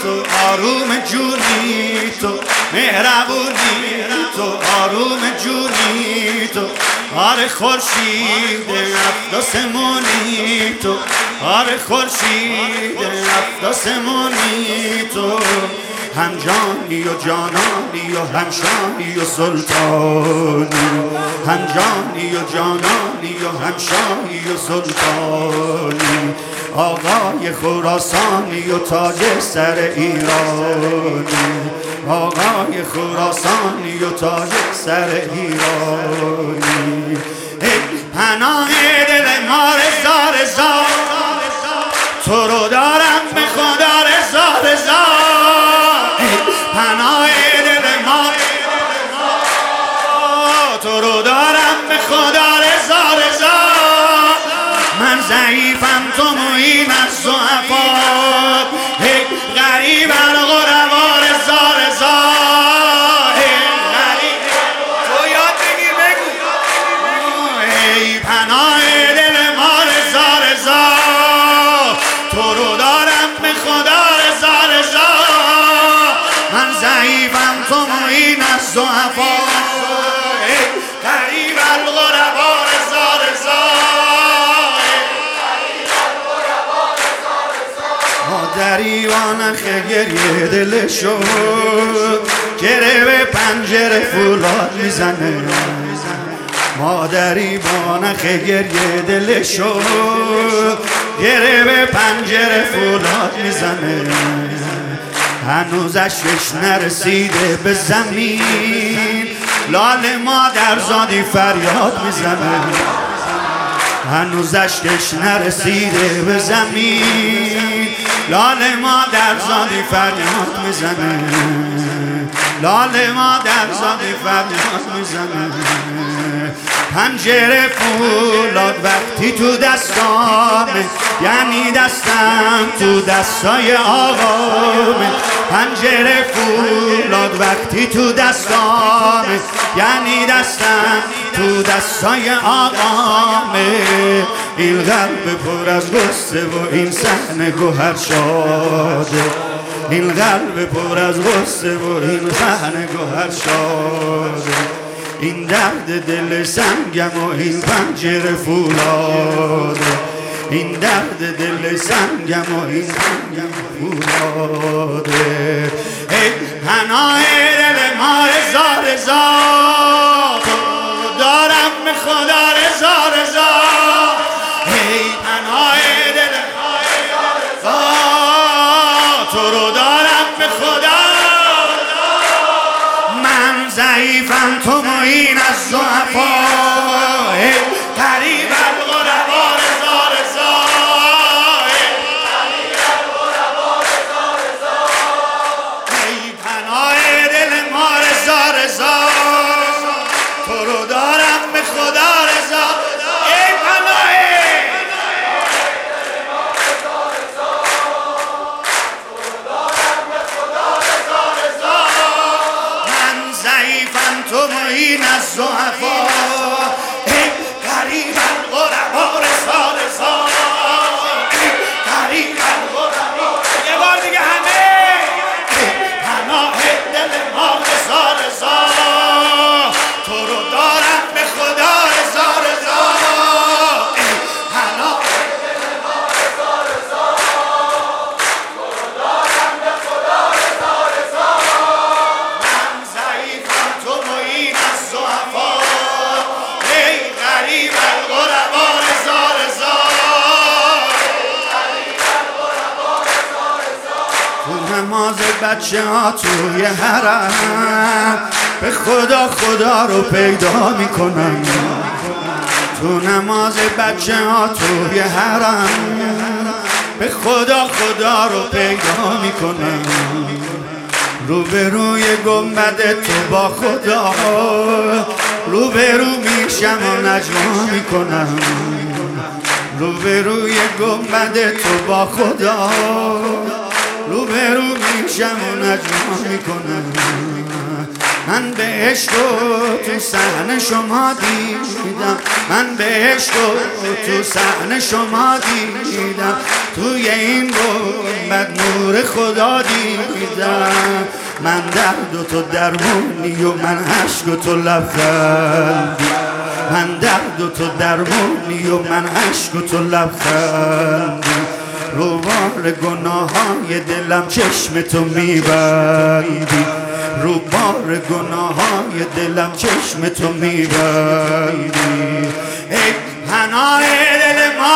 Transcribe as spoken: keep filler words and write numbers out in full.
تو، آروم جونی تو، مهربونی تو، آروم جونی تو. آره خورشید هفت آسمونی تو، آره خورشید هفت آسمونی تو. هم جانی و جانانی و هم شاهی و سلطانی، هم جانی و جانانی و هم شاهی و سلطانی. آقای خراسانی و تاج سر ایرانی، آقای خراسانی و تاج سر ایرانی. پناه دل ما رضا رضا، تو رو دارم به خدا رضا رضا. پناه دل ما تو رو دارم به خدا رضا رضا. من ضعیفم تو معین از ضعفات، غریب الغربا رضا رضا. تو یاد بگیر بگو ای پناه دل ما رضا رضا، تو رو دارم به خدا رضا رضا. من ضعیفم تو معین از ضعفات، غریب الغربا رضا رضا. مادری وانخ گریه دلشو گره به پنجره فولاد میزنه، مادری وانخ گریه دلشو گره به پنجره فولاد میزنه. هنوز اشکش نرسیده به زمین، لال مادر زادی فریاد میزنه. هنوز اشکش نرسیده به زمین، لال مادر زادی فریاد میزنه، لال مادر زادی فریاد میزنه. پنجره فولاد وقتی تو دستامه، یعنی دستم تو دستای آقامه. پنجره فولاد وقتی تو دستامه، یعنی دستم تو دستای آقامه. این قلب پر از غصه و این صحنه گوهر شاده، این قلب پر از غصه و این صحنه گوهر شاده. این درد دل سنگم و این پنجره فولاده، این درد دل سنگم و این سنگم فولاده. ای پناه دل ما رضا رضا، تو دارم به خدا رضا رضا. ای پناه دل ما رضا رضا، تو رو دارم به خدا. من ضعیفم تو معین از ضعفا، غریب الغربا رضا رضا. غریب الغربا رضا رضا. ای پناه دل ما رضا رضا، تو رو دارم به خدا رضا. ای پناه دل ما رضا رضا، تو رو دارم به خدا رضا رضا. من ضعیفم تو معین از ضعفا، ای غریب الغربا رضا رضا. ای غریب الغربا. یه بار دیگه همه. پناه دل ما رضا رضا، تو رو دارم به خدا رضا رضا. ای پناه دل ما رضا رضا، تو رو دارم به خدا رضا رضا. من ضعیفم تو معین از ضعفا، ای غریب الغربا رضا رضا. تو نماز بچه ها توی حرم، به خدا خدا رو پیدا میکنم. تو نماز بچه ها توی حرم، به خدا خدا رو پیدا میکنم. روبروی گنبد تو با خدا، روبرو میشم و نجوا میکنم. روبروی گنبد تو با خدا، روبرو میشم و نجوا میکنم. من بهشت رو تو صحن شما دیدم، من بهشت رو تو صحن شما دیدم، توی این گنبد نور خدا دیدم. من درد و تو درمونی و من عشق و تو لبخندی، من درد و تو درمونی و من عشق و تو لبخندی. رو بار گناه های دلم چشم تو میبندی، رو بار گناه های دلم چشم تو میبندی. ای پناه دل ما